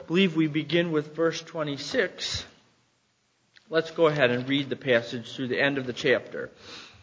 believe we begin with verse 26. Let's go ahead and read the passage through the end of the chapter.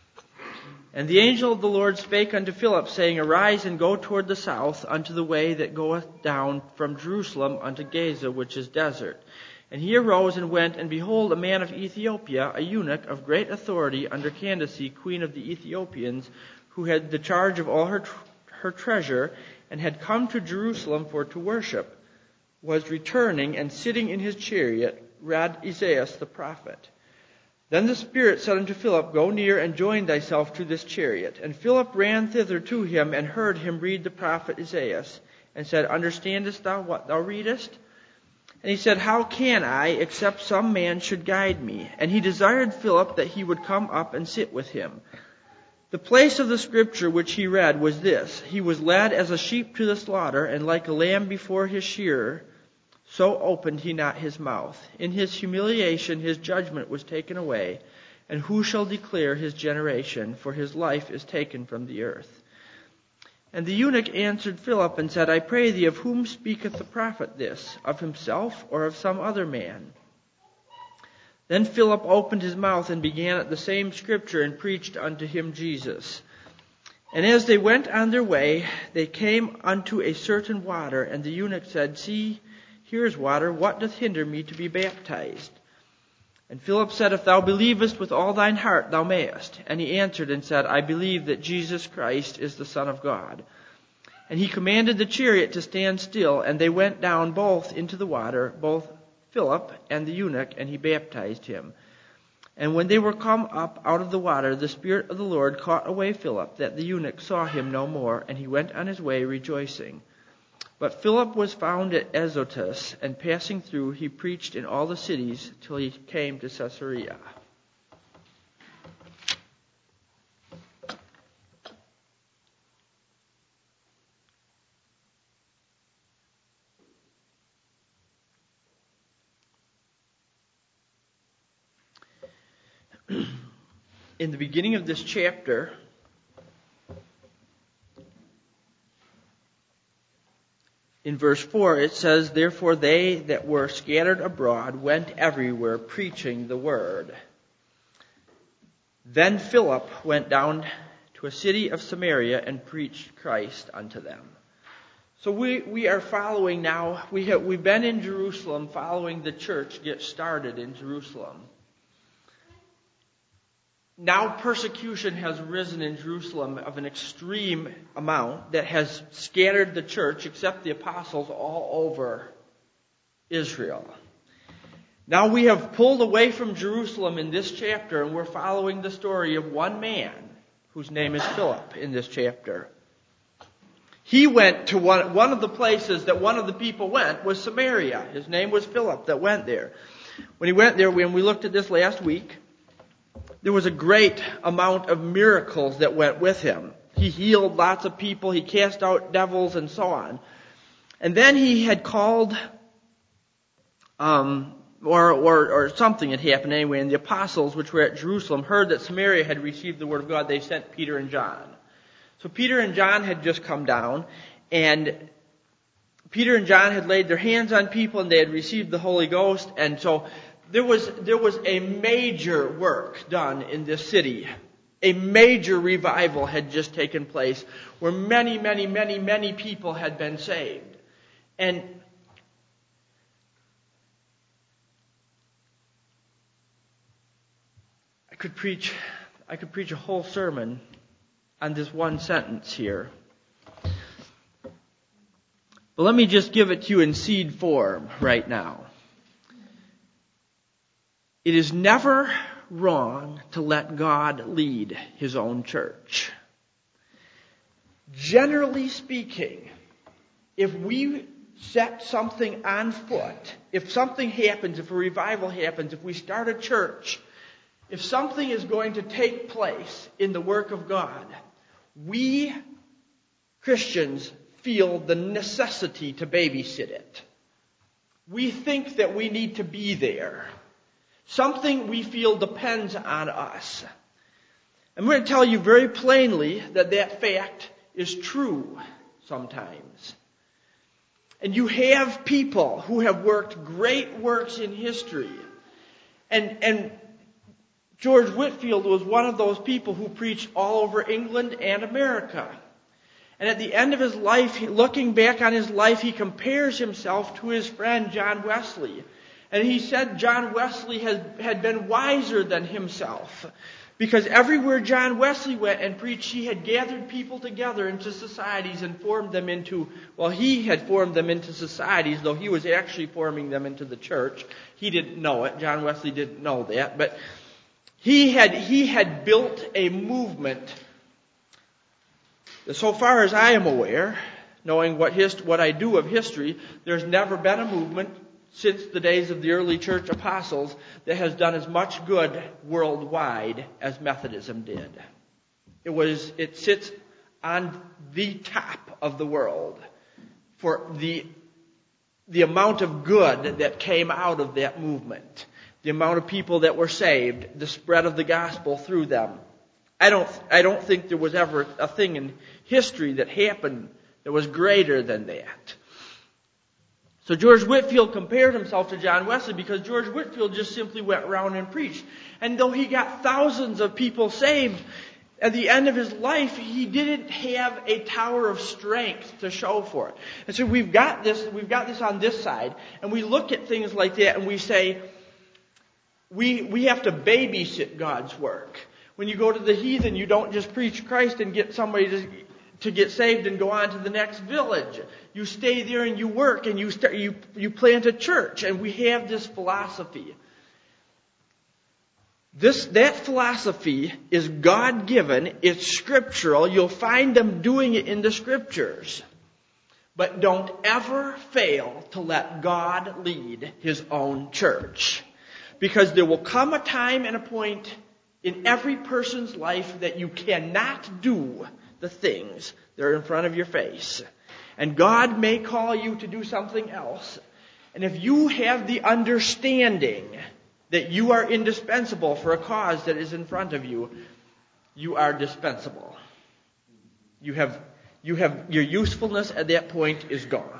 And the angel of the Lord spake unto Philip, saying, Arise and go toward the south unto the way that goeth down from Jerusalem unto Gaza, which is desert. And he arose and went, and behold, a man of Ethiopia, a eunuch of great authority under Candace, queen of the Ethiopians, who had the charge of all her treasure, and had come to Jerusalem for to worship, was returning, and sitting in his chariot, read Isaiah the prophet. Then the Spirit said unto Philip, Go near and join thyself to this chariot. And Philip ran thither to him, and heard him read the prophet Isaiah, and said, Understandest thou what thou readest? And he said, How can I, except some man should guide me? And he desired Philip that he would come up and sit with him. The place of the scripture which he read was this: He was led as a sheep to the slaughter, and like a lamb before his shearer, so opened he not his mouth. In his humiliation his judgment was taken away. And who shall declare his generation? For his life is taken from the earth. And the eunuch answered Philip and said, I pray thee, of whom speaketh the prophet this? Of himself or of some other man? Then Philip opened his mouth and began at the same scripture and preached unto him Jesus. And as they went on their way, they came unto a certain water, and the eunuch said, See, here is water. What doth hinder me to be baptized? And Philip said, If thou believest with all thine heart, thou mayest. And he answered and said, I believe that Jesus Christ is the Son of God. And he commanded the chariot to stand still, and they went down both into the water, both Philip and the eunuch, and he baptized him. And when they were come up out of the water, the Spirit of the Lord caught away Philip, that the eunuch saw him no more, and he went on his way rejoicing. But Philip was found at Azotus, and passing through, he preached in all the cities till he came to Caesarea. In the beginning of this chapter, in verse 4, it says, Therefore they that were scattered abroad went everywhere preaching the word. Then Philip went down to a city of Samaria and preached Christ unto them. So we are following now. We've been in Jerusalem following the church get started in Jerusalem. Now persecution has risen in Jerusalem of an extreme amount that has scattered the church, except the apostles, all over Israel. Now we have pulled away from Jerusalem in this chapter, and we're following the story of one man whose name is Philip in this chapter. He went to one of the places that one of the people went was Samaria. His name was Philip that went there. When he went there, when we looked at this last week, there was a great amount of miracles that went with him. He healed lots of people. He cast out devils and so on. And then he had called, or something had happened anyway, and the apostles, which were at Jerusalem, heard that Samaria had received the word of God. They sent Peter and John. So Peter and John had just come down, and Peter and John had laid their hands on people, and they had received the Holy Ghost, and so there was a major work done in this city. A major revival had just taken place where many, many, many, many people had been saved. And I could preach a whole sermon on this one sentence here. But let me just give it to you in seed form right now. It is never wrong to let God lead His own church. Generally speaking, if we set something on foot, if something happens, if a revival happens, if we start a church, if something is going to take place in the work of God, we Christians feel the necessity to babysit it. We think that we need to be there. Something we feel depends on us. I'm going to tell you very plainly that fact is true sometimes. And you have people who have worked great works in history. And George Whitefield was one of those people who preached all over England and America. And at the end of his life, looking back on his life, he compares himself to his friend John Wesley. And he said John Wesley had been wiser than himself. Because everywhere John Wesley went and preached, he had gathered people together into societies and formed them into, well, he had formed them into societies, though he was actually forming them into the church. He didn't know it. John Wesley didn't know that. But he had built a movement. So far as I am aware, knowing what I do of history, there's never been a movement since the days of the early church apostles that has done as much good worldwide as Methodism did. It sits on the top of the world for the amount of good that came out of that movement, the amount of people that were saved, the spread of the gospel through them. I don't think there was ever a thing in history that happened that was greater than that. So George Whitefield compared himself to John Wesley because George Whitefield just simply went around and preached. And though he got thousands of people saved, at the end of his life, he didn't have a tower of strength to show for it. And so we've got this on this side, and we look at things like that and we say, we have to babysit God's work. When you go to the heathen, you don't just preach Christ and get somebody to get saved and go on to the next village. You stay there and you work and you plant a church. And we have this philosophy. That philosophy is God-given. It's scriptural. You'll find them doing it in the scriptures. But don't ever fail to let God lead His own church. Because there will come a time and a point in every person's life that you cannot do the things that are in front of your face. And God may call you to do something else. And if you have the understanding that you are indispensable for a cause that is in front of you, you are dispensable. Your usefulness at that point is gone.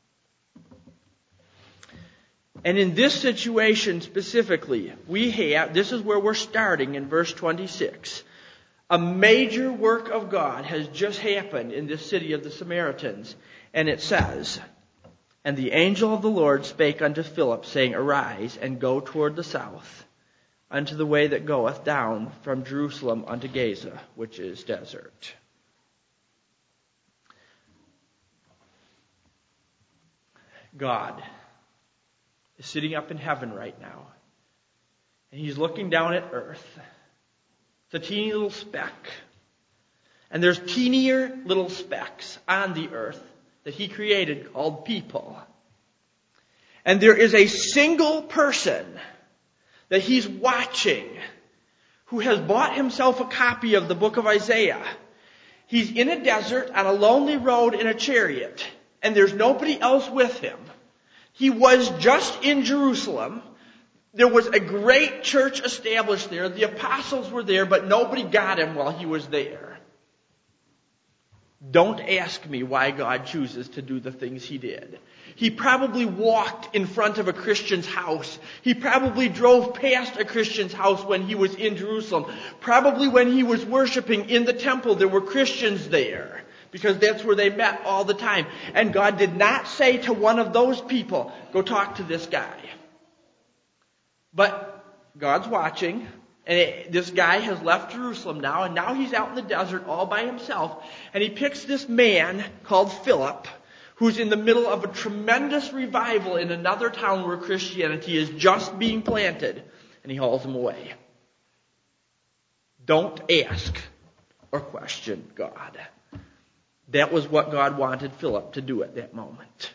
And in this situation specifically, this is where we're starting in verse 26. A major work of God has just happened in this city of the Samaritans. And it says, "And the angel of the Lord spake unto Philip, saying, Arise, and go toward the south, unto the way that goeth down from Jerusalem unto Gaza, which is desert." God is sitting up in heaven right now. And He's looking down at earth. It's a teeny little speck. And there's teenier little specks on the earth that He created called people. And there is a single person that He's watching who has bought himself a copy of the book of Isaiah. He's in a desert on a lonely road in a chariot. And there's nobody else with him. He was just in Jerusalem. There was a great church established there. The apostles were there, but nobody got him while he was there. Don't ask me why God chooses to do the things He did. He probably walked in front of a Christian's house. He probably drove past a Christian's house when He was in Jerusalem. Probably when He was worshiping in the temple, there were Christians there. Because that's where they met all the time. And God did not say to one of those people, go talk to this guy. But God's watching. And this guy has left Jerusalem now. And now he's out in the desert all by himself. And he picks this man called Philip, who's in the middle of a tremendous revival in another town where Christianity is just being planted. And he hauls him away. Don't ask or question God. That was what God wanted Philip to do at that moment.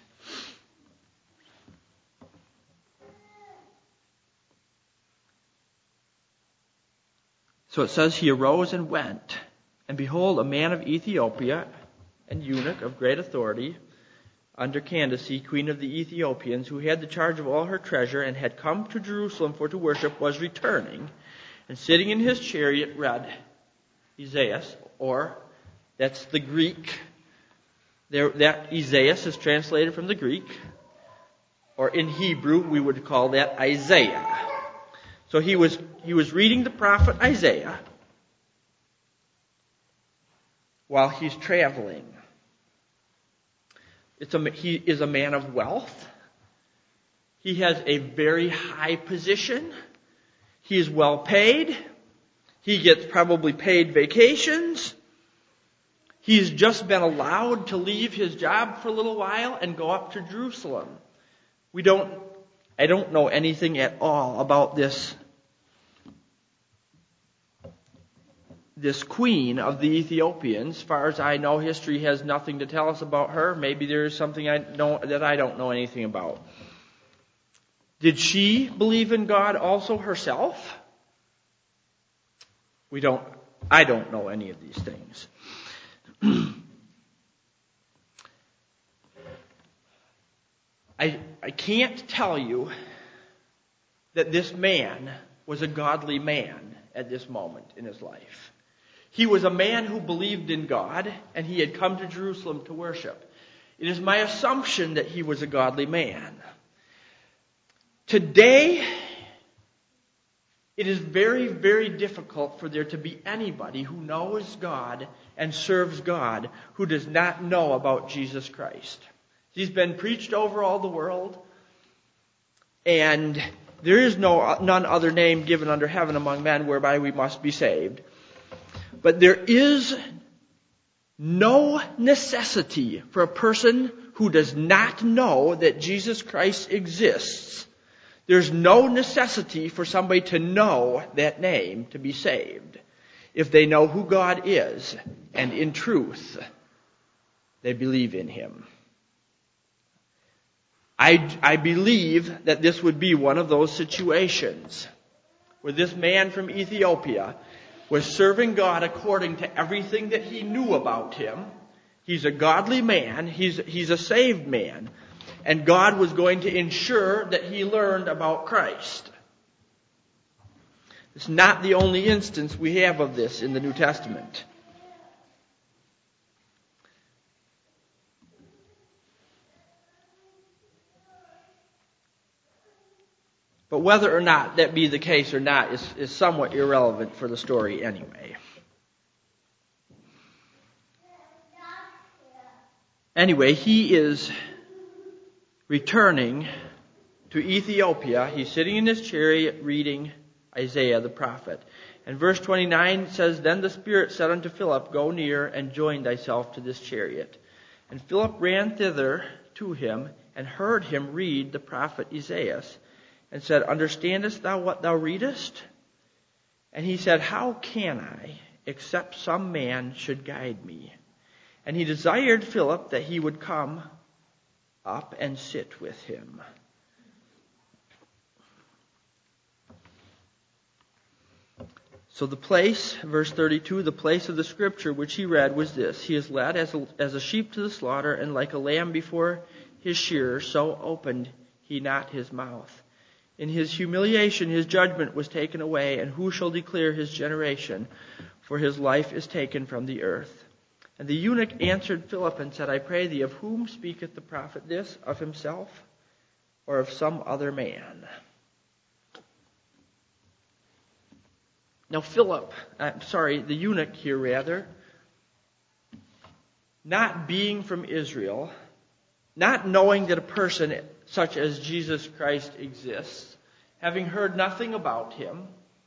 So it says, He arose and went, and behold, a man of Ethiopia, an eunuch of great authority, under Candace, queen of the Ethiopians, who had the charge of all her treasure, and had come to Jerusalem for to worship, was returning, and sitting in his chariot read Isaiah, or that's the Greek That Isaias is translated from the Greek, or in Hebrew we would call that Isaiah. So he was reading the prophet Isaiah while he's traveling. He is a man of wealth. He has a very high position. He is well paid. He gets probably paid vacations. He's just been allowed to leave his job for a little while and go up to Jerusalem. I don't know anything at all about this queen of the Ethiopians. As far as I know, history has nothing to tell us about her. Maybe there is something that I don't know anything about. Did she believe in God also herself? I don't know any of these things. I can't tell you that this man was a godly man at this moment in his life. He was a man who believed in God, and he had come to Jerusalem to worship. It is my assumption that he was a godly man. Today, it is very, very difficult for there to be anybody who knows God and serves God who does not know about Jesus Christ. He's been preached over all the world, and there is none other name given under heaven among men whereby we must be saved. But there is no necessity for a person who does not know that Jesus Christ exists. There's no necessity for somebody to know that name to be saved. If they know who God is, and in truth, they believe in Him. I believe that this would be one of those situations where this man from Ethiopia was serving God according to everything that he knew about Him. He's a godly man. He's a saved man. And God was going to ensure that he learned about Christ. It's not the only instance we have of this in the New Testament. But whether or not that be the case or not is somewhat irrelevant for the story anyway. Anyway, he is returning to Ethiopia. He's sitting in his chariot reading Isaiah the prophet. And verse 29 says, Then the Spirit said unto Philip, Go near and join thyself to this chariot. And Philip ran thither to him and heard him read the prophet Isaiah, and said, Understandest thou what thou readest? And he said, How can I, except some man should guide me? And he desired Philip that he would come up and sit with him. So the place, verse 32, the place of the scripture which he read was this: He is led as a sheep to the slaughter, and like a lamb before his shearer, so opened he not his mouth. In his humiliation his judgment was taken away, and who shall declare his generation? For his life is taken from the earth. And the eunuch answered Philip and said, I pray thee, of whom speaketh the prophet this? Of himself, or of some other man? Now the eunuch here rather, not being from Israel, not knowing that a person such as Jesus Christ exists, having heard nothing about him,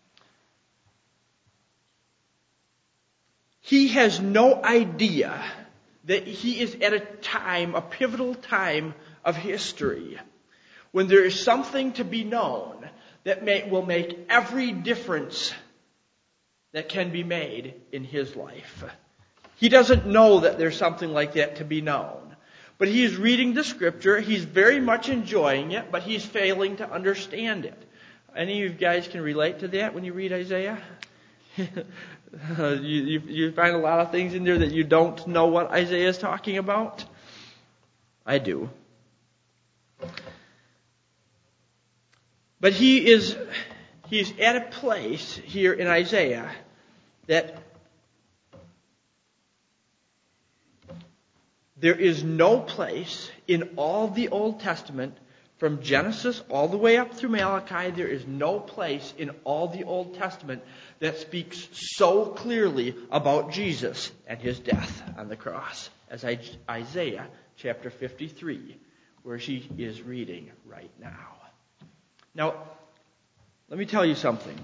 he has no idea that he is at a pivotal time of history, when there is something to be known that will make every difference that can be made in his life. He doesn't know that there's something like that to be known. But he's reading the scripture, he's very much enjoying it, but he's failing to understand it. Any of you guys can relate to that when you read Isaiah? You find a lot of things in there that you don't know what Isaiah is talking about? I do. But he's at a place here in Isaiah that There is no place in all the Old Testament, from Genesis all the way up through Malachi, there is no place in all the Old Testament that speaks so clearly about Jesus and his death on the cross as Isaiah chapter 53, where she is reading right now. Now, let me tell you something.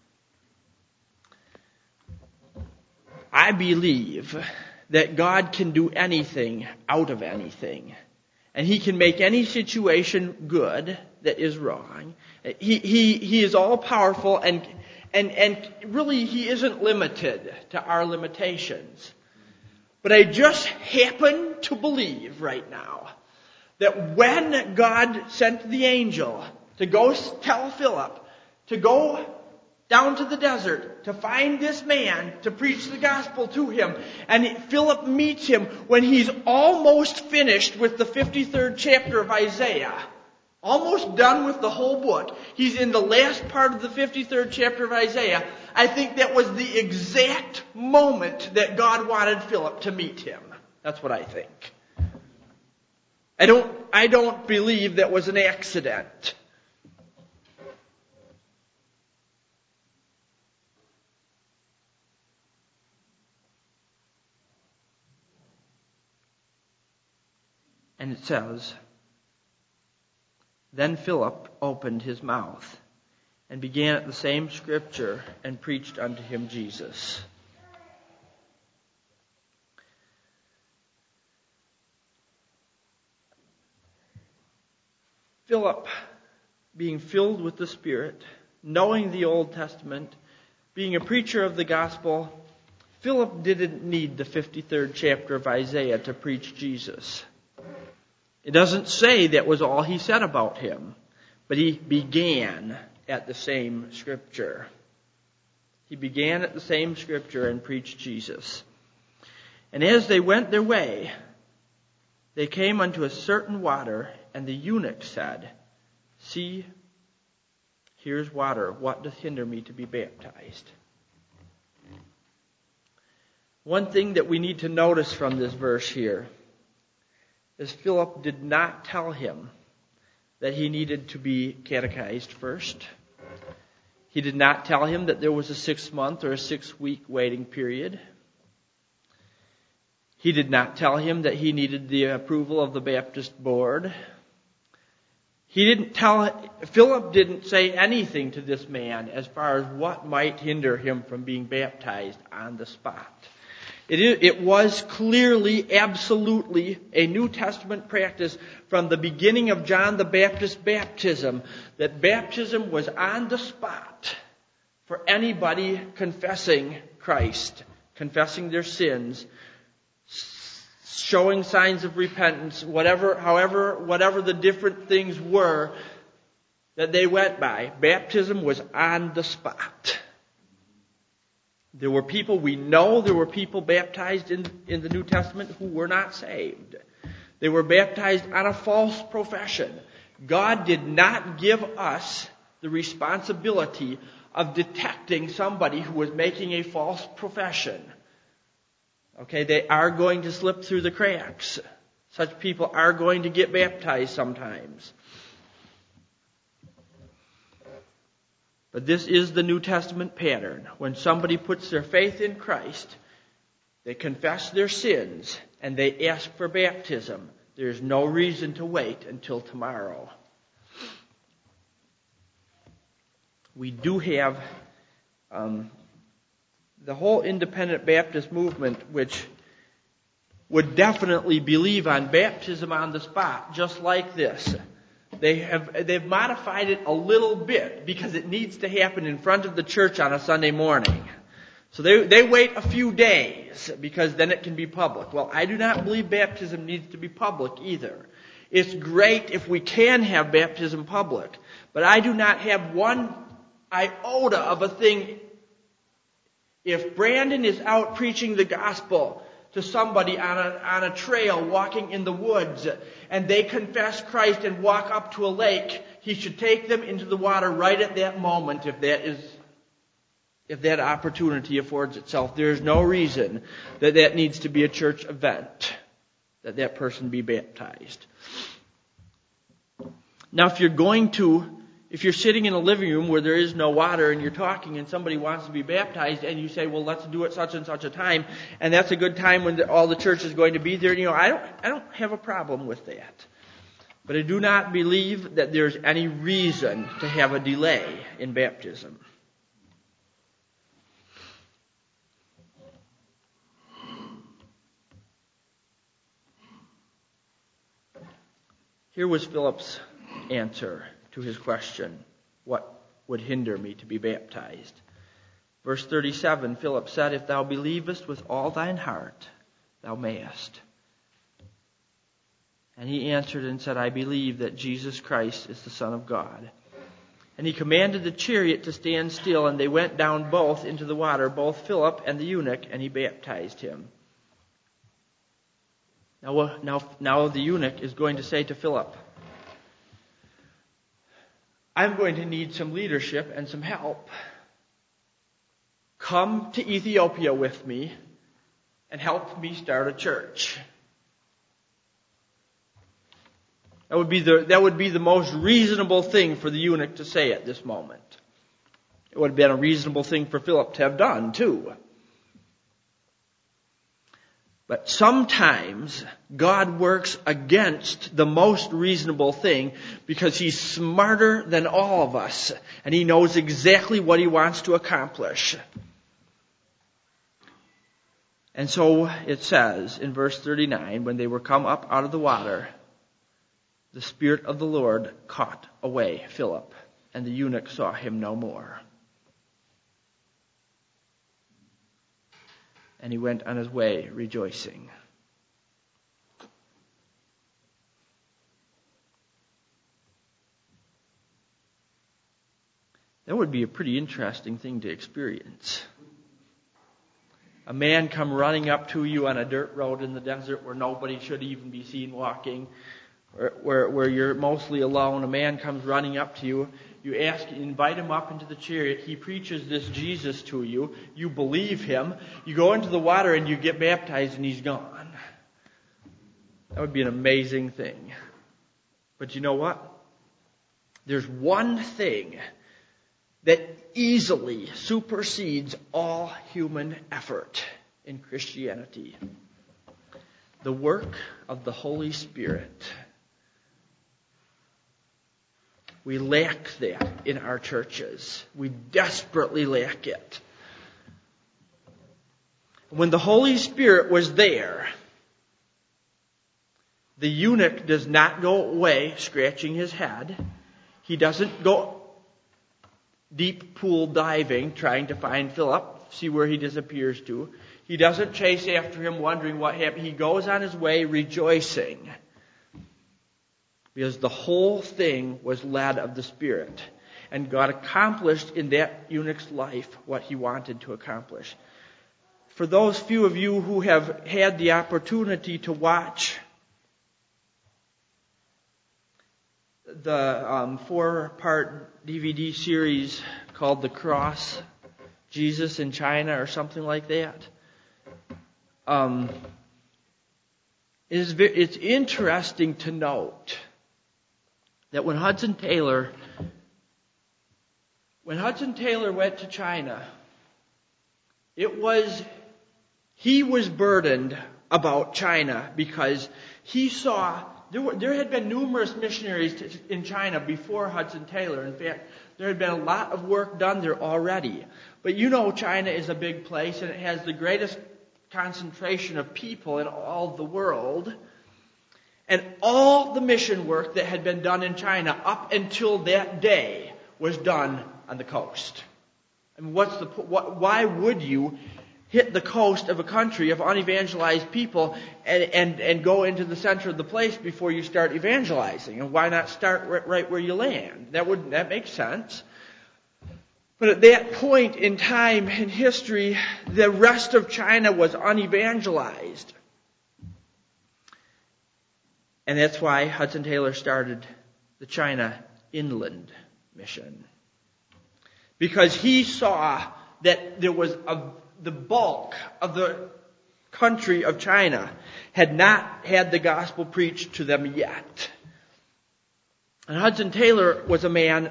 I believe that God can do anything out of anything. And he can make any situation good that is wrong. He is all powerful and really he isn't limited to our limitations. But I just happen to believe right now that when God sent the angel to go tell Philip to go down to the desert to find this man to preach the gospel to him, and Philip meets him when he's almost finished with the 53rd chapter of Isaiah, almost done with the whole book. He's in the last part of the 53rd chapter of Isaiah. I think that was the exact moment that God wanted Philip to meet him. That's what I think. I don't believe that was an accident. And it says, "Then Philip opened his mouth and began at the same scripture and preached unto him Jesus." Philip, being filled with the Spirit, knowing the Old Testament, being a preacher of the gospel, Philip didn't need the 53rd chapter of Isaiah to preach Jesus. It doesn't say that was all he said about him, but he began at the same scripture. He began at the same scripture and preached Jesus. And as they went their way, they came unto a certain water, and the eunuch said, "See, here's water. What doth hinder me to be baptized?" One thing that we need to notice from this verse here is Philip did not tell him that he needed to be catechized first. He did not tell him that there was a 6-month or a 6-week waiting period. He did not tell him that he needed the approval of the Baptist board. Philip didn't say anything to this man as far as what might hinder him from being baptized on the spot. It was clearly, absolutely a New Testament practice from the beginning of John the Baptist's baptism that baptism was on the spot for anybody confessing Christ, confessing their sins, showing signs of repentance, whatever the different things were that they went by. Baptism was on the spot. There were people baptized in the New Testament who were not saved. They were baptized on a false profession. God did not give us the responsibility of detecting somebody who was making a false profession. Okay, they are going to slip through the cracks. Such people are going to get baptized sometimes. But this is the New Testament pattern. When somebody puts their faith in Christ, they confess their sins, and they ask for baptism. There's no reason to wait until tomorrow. We do have the whole independent Baptist movement, which would definitely believe on baptism on the spot, just like this. They've modified it a little bit because it needs to happen in front of the church on a Sunday morning. So they wait a few days because then it can be public. Well, I do not believe baptism needs to be public either. It's great if we can have baptism public, but I do not have one iota of a thing. If Brandon is out preaching the gospel to somebody on a trail walking in the woods and they confess Christ and walk up to a lake, he should take them into the water right at that moment if that opportunity affords itself. There is no reason that needs to be a church event. that that person be baptized. Now, if you're sitting in a living room where there is no water and you're talking and somebody wants to be baptized and you say, well, let's do it such and such a time, and that's a good time when all the church is going to be there, I don't have a problem with that. But I do not believe that there's any reason to have a delay in baptism. Here was Philip's answer to his question, what would hinder me to be baptized? Verse 37, Philip said, if thou believest with all thine heart, thou mayest. And he answered and said, I believe that Jesus Christ is the Son of God. And he commanded the chariot to stand still, and they went down both into the water, both Philip and the eunuch, and he baptized him. Now the eunuch is going to say to Philip, I'm going to need some leadership and some help. Come to Ethiopia with me and help me start a church. That would be the most reasonable thing for the eunuch to say at this moment. It would have been a reasonable thing for Philip to have done too. But sometimes God works against the most reasonable thing because He's smarter than all of us and He knows exactly what He wants to accomplish. And so it says in verse 39, when they were come up out of the water, the Spirit of the Lord caught away Philip, and the eunuch saw him no more. And he went on his way rejoicing. That would be a pretty interesting thing to experience. A man come running up to you on a dirt road in the desert where nobody should even be seen walking, where you're mostly alone. A man comes running up to you. You invite him up into the chariot. He preaches this Jesus to you. You believe him. You go into the water and you get baptized and he's gone. That would be an amazing thing. But you know what? There's one thing that easily supersedes all human effort in Christianity. The work of the Holy Spirit. We lack that in our churches. We desperately lack it. When the Holy Spirit was there, the eunuch does not go away scratching his head. He doesn't go deep pool diving trying to find Philip, see where he disappears to. He doesn't chase after him wondering what happened. He goes on his way rejoicing. Because the whole thing was led of the Spirit. And God accomplished in that eunuch's life what He wanted to accomplish. For those few of you who have had the opportunity to watch the 4-part DVD series called The Cross, Jesus in China or something like that, it's interesting to note that when Hudson Taylor went to China, he was burdened about China because he saw there had been numerous missionaries in China before Hudson Taylor. In fact, there had been a lot of work done there already. But China is a big place and it has the greatest concentration of people in all the world. And all the mission work that had been done in China up until that day was done on the coast. I mean, why would you hit the coast of a country of unevangelized people and go into the center of the place before you start evangelizing? And why not start right where you land? That makes sense. But at that point in time in history, the rest of China was unevangelized. And that's why Hudson Taylor started the China Inland Mission. Because he saw that there was the bulk of country of China had not had the gospel preached to them yet. And Hudson Taylor was a man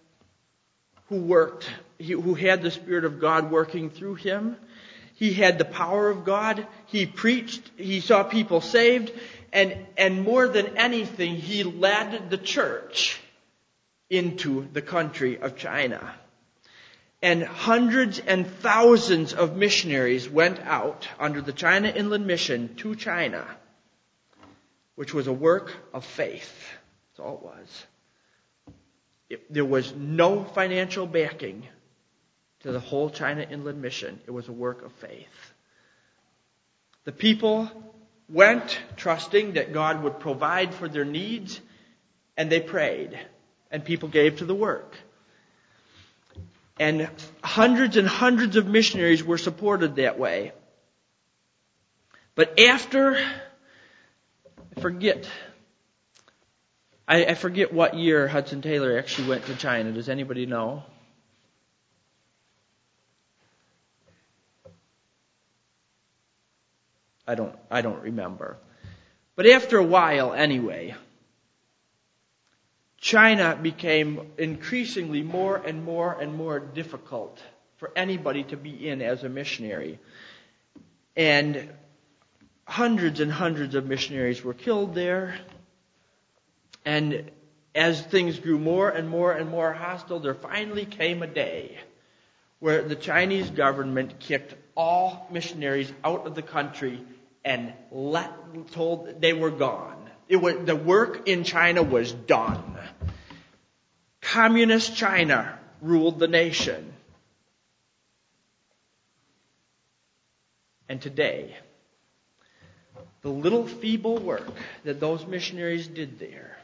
who had the Spirit of God working through him. He had the power of God. He preached. He saw people saved. And more than anything, he led the church into the country of China. And hundreds and thousands of missionaries went out under the China Inland Mission to China, which was a work of faith. That's all it was. There was no financial backing to the whole China Inland Mission. It was a work of faith. The people went trusting that God would provide for their needs, and they prayed, and people gave to the work. And hundreds of missionaries were supported that way. But after, I forget what year Hudson Taylor actually went to China. Does anybody know? I don't remember. But after a while, anyway, China became increasingly more and more difficult for anybody to be in as a missionary. And hundreds of missionaries were killed there. And as things grew more and more hostile, there finally came a day where the Chinese government kicked all missionaries out of the country and told they were gone. The work in China was done. Communist China ruled the nation. And today, the little feeble work that those missionaries did there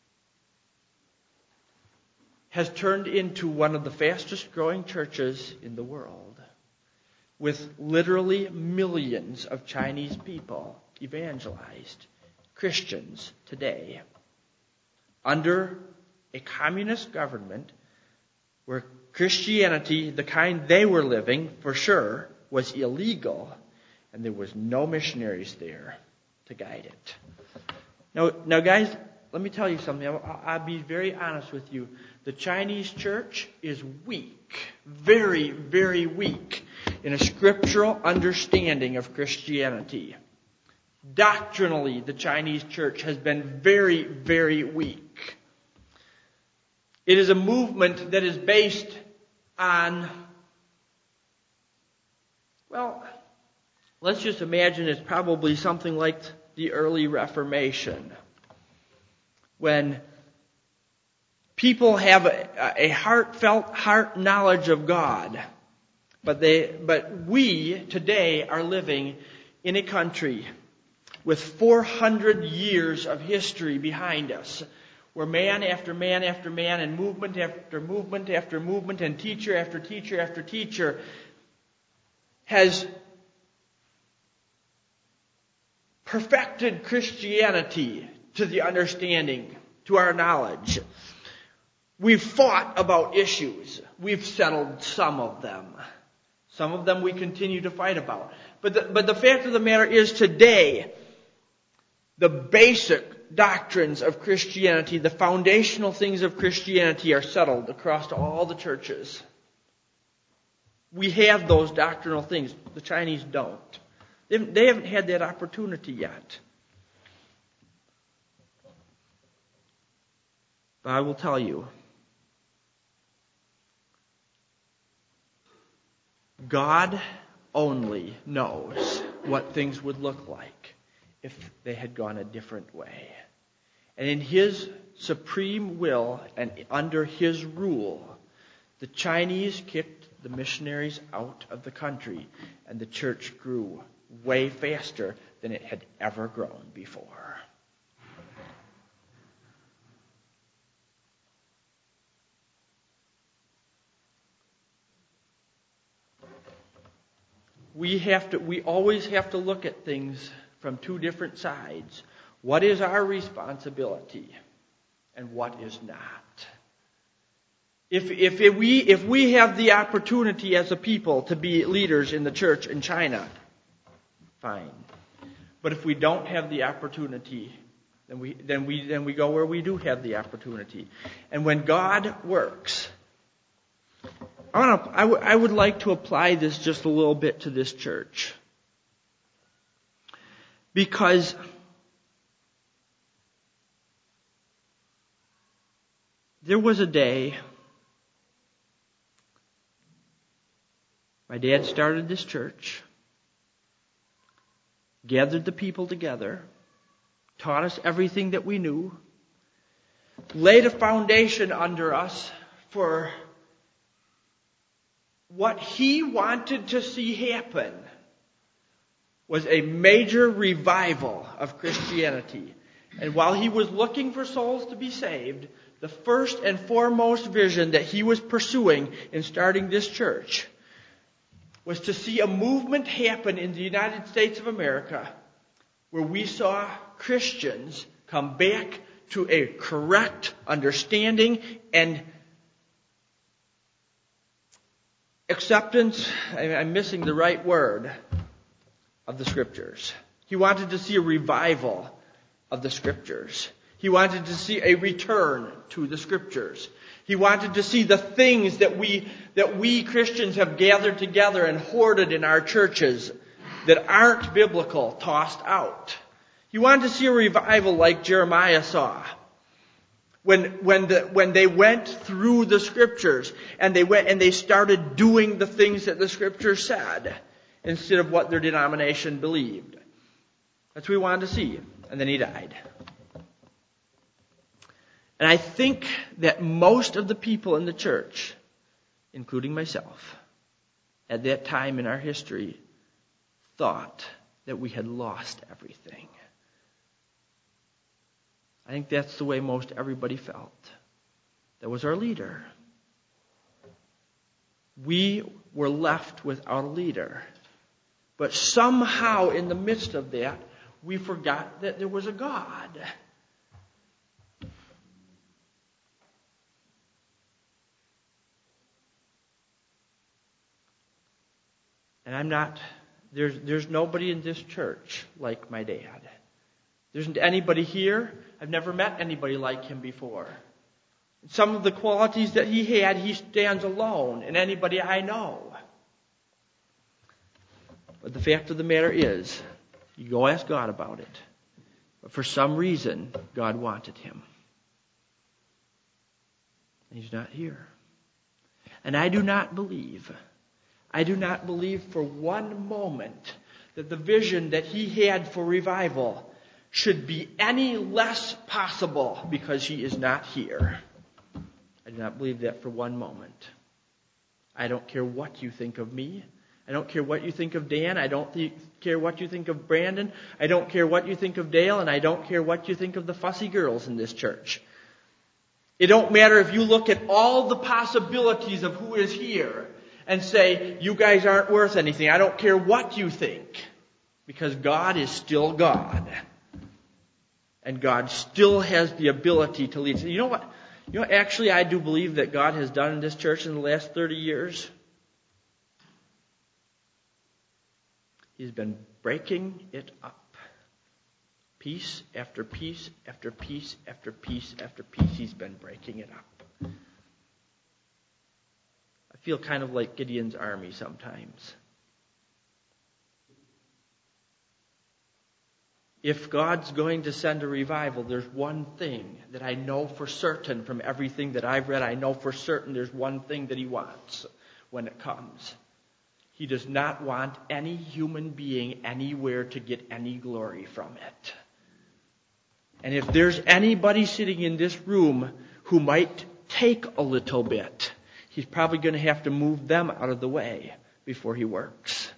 has turned into one of the fastest growing churches in the world, with literally millions of Chinese people evangelized, Christians today, under a communist government where Christianity, the kind they were living, for sure, was illegal, and there was no missionaries there to guide it. Now guys, let me tell you something. I'll be very honest with you. The Chinese church is weak, very, very weak in a scriptural understanding of Christianity. Doctrinally, the Chinese church has been very, very weak. It is a movement that is based on, well, let's just imagine it's probably something like the early Reformation, when people have a heartfelt heart knowledge of God, but we today are living in a country with 400 years of history behind us, where man after man after man, and movement after movement after movement, and teacher after teacher after teacher has perfected Christianity to the understanding, to our knowledge. We've fought about issues. We've settled some of them. Some of them we continue to fight about. But the fact of the matter is, today, the basic doctrines of Christianity, the foundational things of Christianity, are settled across all the churches. We have those doctrinal things. The Chinese don't. They haven't had that opportunity yet. But I will tell you, God only knows what things would look like if they had gone a different way. And in His supreme will and under His rule, the Chinese kicked the missionaries out of the country, and the church grew way faster than it had ever grown before. We always have to look at things from two different sides. What is our responsibility and what is not? If we have the opportunity as a people to be leaders in the church in China, fine. But if we don't have the opportunity, then we go where we do have the opportunity. And when God works, I would like to apply this just a little bit to this church. Because there was a day my dad started this church, gathered the people together, taught us everything that we knew, laid a foundation under us for what he wanted to see happen was a major revival of Christianity. And while he was looking for souls to be saved, the first and foremost vision that he was pursuing in starting this church was to see a movement happen in the United States of America where we saw Christians come back to a correct understanding and acceptance, I'm missing the right word, of the Scriptures. He wanted to see a revival of the Scriptures. He wanted to see a return to the Scriptures. He wanted to see the things that we Christians have gathered together and hoarded in our churches that aren't biblical tossed out. He wanted to see a revival like Jeremiah saw. When they went through the Scriptures and they started doing the things that the Scriptures said instead of what their denomination believed. That's what we wanted to see. And then he died. And I think that most of the people in the church, including myself, at that time in our history, thought that we had lost everything. I think that's the way most everybody felt. That was our leader. We were left without a leader. But somehow in the midst of that, we forgot that there was a God. And there's nobody in this church like my dad. There isn't anybody here. I've never met anybody like him before. Some of the qualities that he had, he stands alone in anybody I know. But the fact of the matter is, you go ask God about it. But for some reason, God wanted him. And he's not here. And I do not believe for one moment that the vision that he had for revival should be any less possible because he is not here. I do not believe that for one moment. I don't care what you think of me. I don't care what you think of Dan. I don't care what you think of Brandon. I don't care what you think of Dale. And I don't care what you think of the fussy girls in this church. It don't matter if you look at all the possibilities of who is here and say, you guys aren't worth anything. I don't care what you think. Because God is still God. And God still has the ability to lead. You know what? Actually, I do believe that God has done in this church in the last 30 years. He's been breaking it up. Piece after piece after piece after piece after piece, he's been breaking it up. I feel kind of like Gideon's army sometimes. If God's going to send a revival, there's one thing that I know for certain from everything that I've read. I know for certain there's one thing that he wants when it comes. He does not want any human being anywhere to get any glory from it. And if there's anybody sitting in this room who might take a little bit, he's probably going to have to move them out of the way before he works.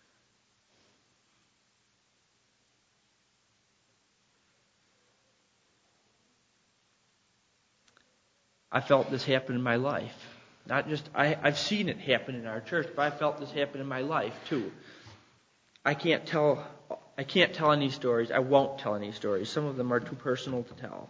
I felt this happen in my life. Not just, I've seen it happen in our church, but I felt this happen in my life too. I can't tell any stories. I won't tell any stories. Some of them are too personal to tell.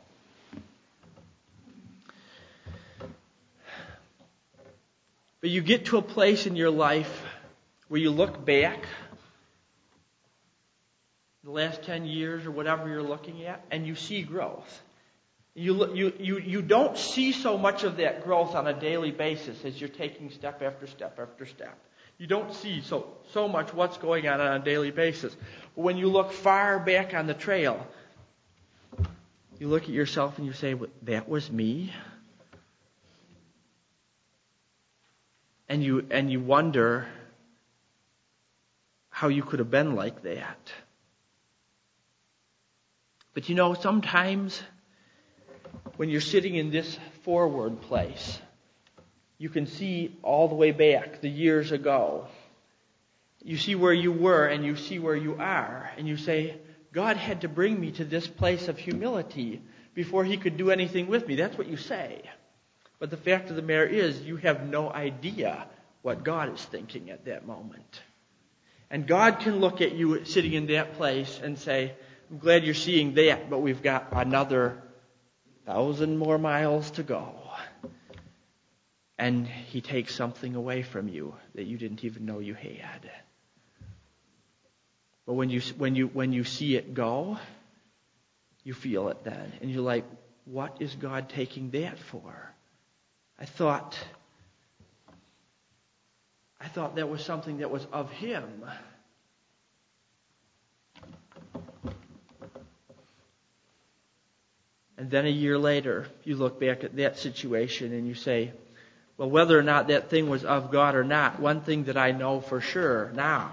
But you get to a place in your life where you look back last 10 years or whatever you're looking at, and you see growth. You don't see so much of that growth on a daily basis as you're taking step after step after step. You don't see so much what's going on a daily basis. But when you look far back on the trail, you look at yourself and you say, that was me? And you wonder how you could have been like that. But sometimes when you're sitting in this forward place, you can see all the way back, the years ago. You see where you were and you see where you are. And you say, God had to bring me to this place of humility before He could do anything with me. That's what you say. But the fact of the matter is, you have no idea what God is thinking at that moment. And God can look at you sitting in that place and say, I'm glad you're seeing that, but we've got another 1,000 more miles to go. And He takes something away from you that you didn't even know you had. But when you see it go, you feel it then. And you're like, what is God taking that for? I thought that was something that was of Him. And then a year later, you look back at that situation and you say, well, whether or not that thing was of God or not, one thing that I know for sure now,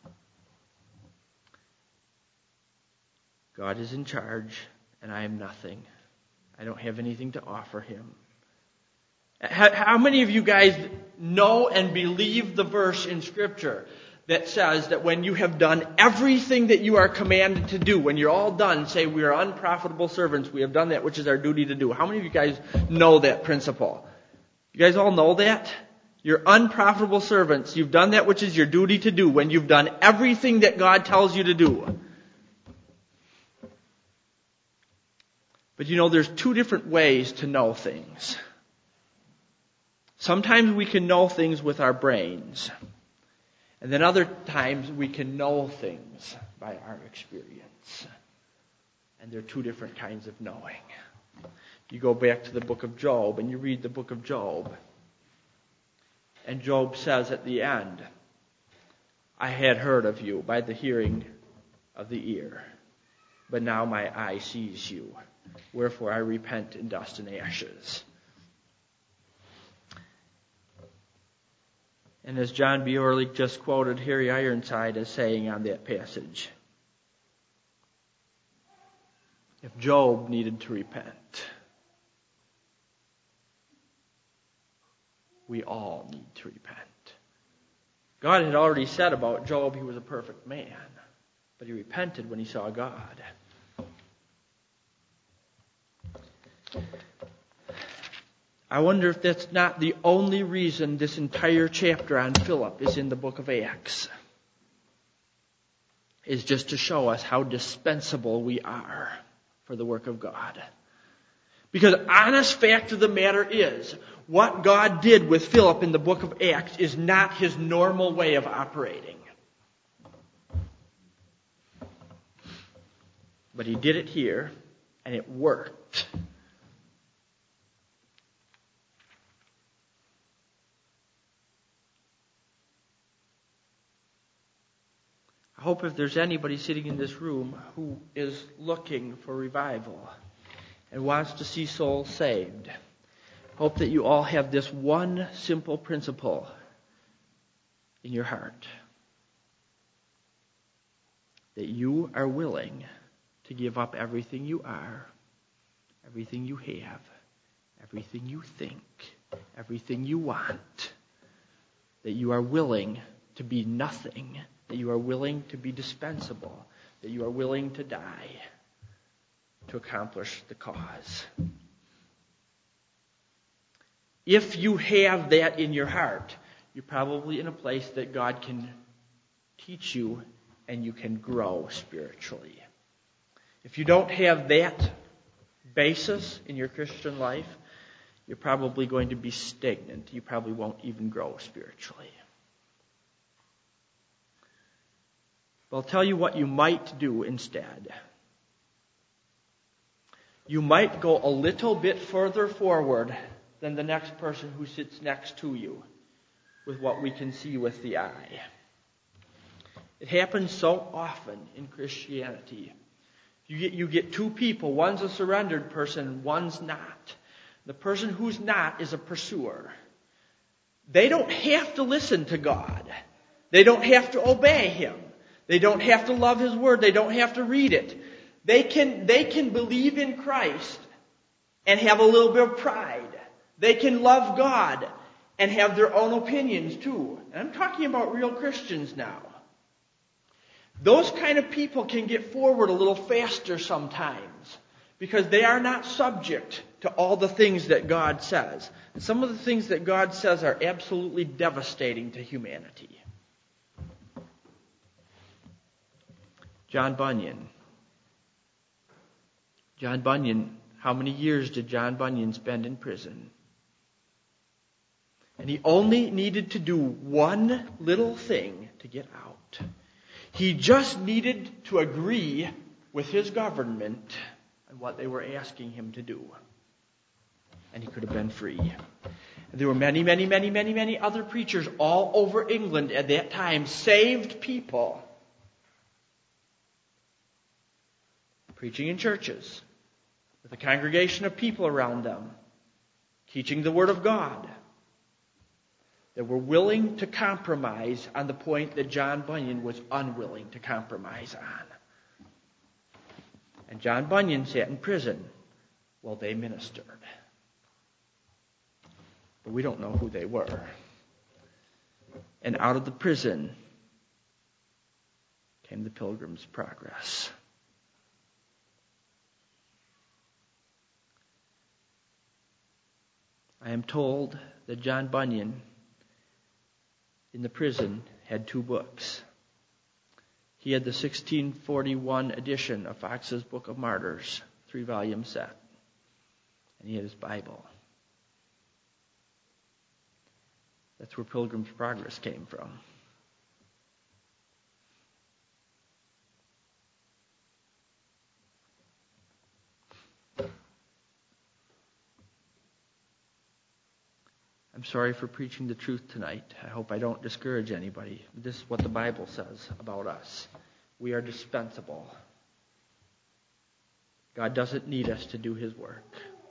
God is in charge and I am nothing. I don't have anything to offer Him. How many of you guys know and believe the verse in Scripture that says that when you have done everything that you are commanded to do, when you're all done, say we are unprofitable servants, we have done that which is our duty to do. How many of you guys know that principle? You guys all know that? You're unprofitable servants. You've done that which is your duty to do when you've done everything that God tells you to do. But there's two different ways to know things. Sometimes we can know things with our brains. And then other times we can know things by our experience. And there are two different kinds of knowing. You go back to the book of Job and you read the book of Job. And Job says at the end, I had heard of you by the hearing of the ear, but now my eye sees you. Wherefore I repent in dust and ashes. And as John B. Orlick just quoted Harry Ironside as saying on that passage, if Job needed to repent, we all need to repent. God had already said about Job he was a perfect man, but he repented when he saw God. I wonder if that's not the only reason this entire chapter on Philip is in the book of Acts. Is just to show us how dispensable we are for the work of God. Because honest fact of the matter is, what God did with Philip in the book of Acts is not His normal way of operating. But He did it here, and it worked. I hope if there's anybody sitting in this room who is looking for revival and wants to see souls saved, hope that you all have this one simple principle in your heart. That you are willing to give up everything you are, everything you have, everything you think, everything you want. That you are willing to be nothing. That you are willing to be dispensable, that you are willing to die to accomplish the cause. If you have that in your heart, you're probably in a place that God can teach you and you can grow spiritually. If you don't have that basis in your Christian life, you're probably going to be stagnant. You probably won't even grow spiritually. But I'll tell you what you might do instead. You might go a little bit further forward than the next person who sits next to you with what we can see with the eye. It happens so often in Christianity. You get two people. One's a surrendered person, one's not. The person who's not is a pursuer. They don't have to listen to God. They don't have to obey Him. They don't have to love His Word. They don't have to read it. They can believe in Christ and have a little bit of pride. They can love God and have their own opinions too. And I'm talking about real Christians now. Those kind of people can get forward a little faster sometimes because they are not subject to all the things that God says. And some of the things that God says are absolutely devastating to humanity. John Bunyan. John Bunyan, how many years did John Bunyan spend in prison? And he only needed to do one little thing to get out. He just needed to agree with his government on what they were asking him to do. And he could have been free. And there were many, many, many, many, many other preachers all over England at that time, saved people, preaching in churches with a congregation of people around them, teaching the Word of God, that were willing to compromise on the point that John Bunyan was unwilling to compromise on. And John Bunyan sat in prison while they ministered. But we don't know who they were. And out of the prison came the Pilgrim's Progress. I am told that John Bunyan in the prison had two books. He had the 1641 edition of Fox's Book of Martyrs, 3-volume set. And he had his Bible. That's where Pilgrim's Progress came from. I'm sorry for preaching the truth tonight. I hope I don't discourage anybody. This is what the Bible says about us. We are dispensable. God doesn't need us to do His work.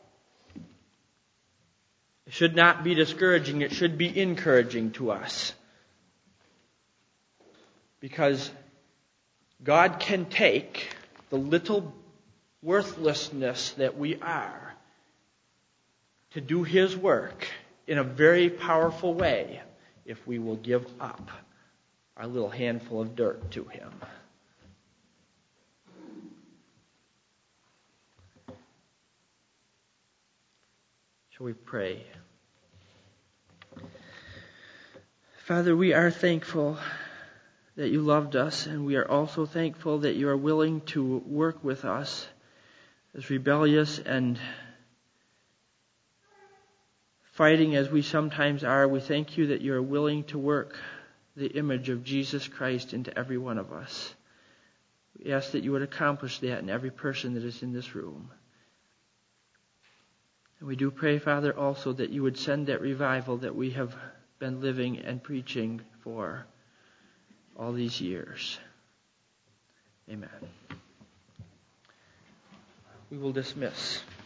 It should not be discouraging. It should be encouraging to us. Because God can take the little worthlessness that we are to do His work in a very powerful way if we will give up our little handful of dirt to Him. Shall we pray? Father, we are thankful that you loved us, and we are also thankful that you are willing to work with us as rebellious and fighting as we sometimes are. We thank you that you are willing to work the image of Jesus Christ into every one of us. We ask that you would accomplish that in every person that is in this room. And we do pray, Father, also that you would send that revival that we have been living and preaching for all these years. Amen. We will dismiss.